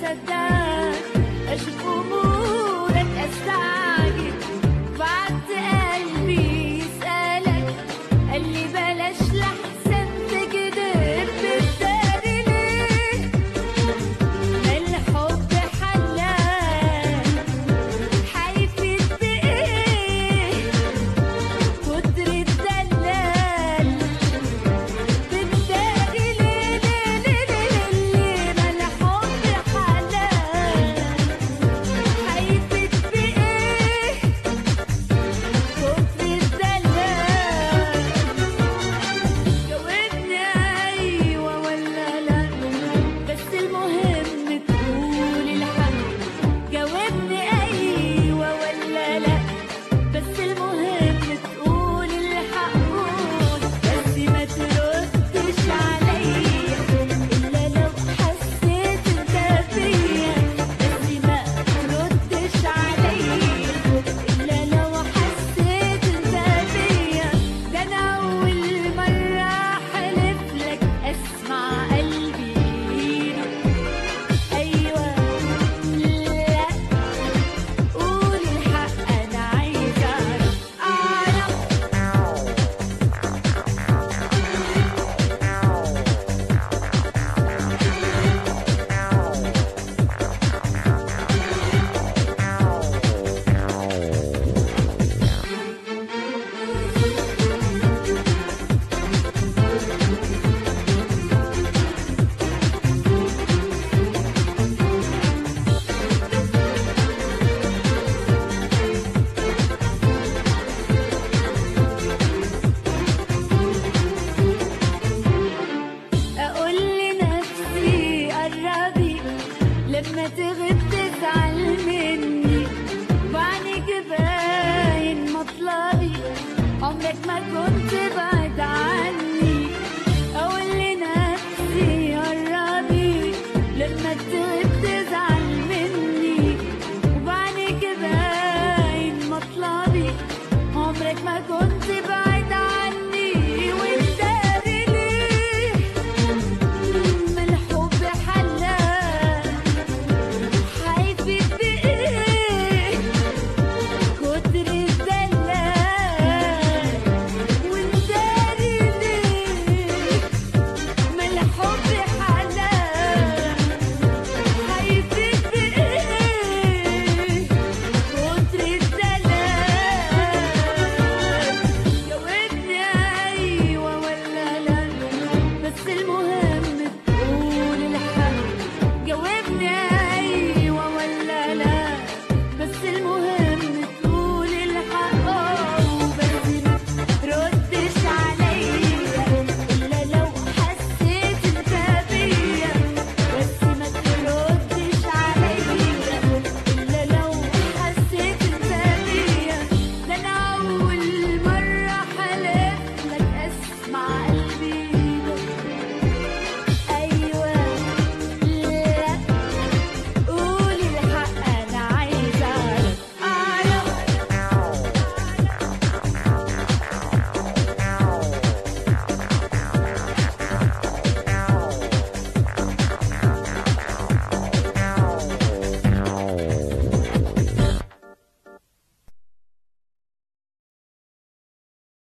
مصدقك، اشوف امورك استعجب. بعت قلبي يسألك، قال لي بلاش لحسن تكدب بالداري ليه. ما الحب حلال هيفيد بايه؟ كتر الدلال بالداري ليه ليه ليه ليه ليه. ما الحب حلال هيفيد بايه؟ كتر الدلال. جاوبني ايوه ولا لا، بس المهم تقول الحق. جاوبني ايوه ولا لا، بس المهم تقول الحق. بس ما تردش عليا الا لو حسيت انت بيا. بس ما تردش عليا الا لو حسيت انت بيا. ده انا اول مره احلف لك اسمع قلبي يقول ايوه لا. قول الحق انا عايزه اعرف. اقول لنفسي قربي، لما تغيب تزعل مني. بعينيك باين مطلبي، عمرك ما كنت بعيد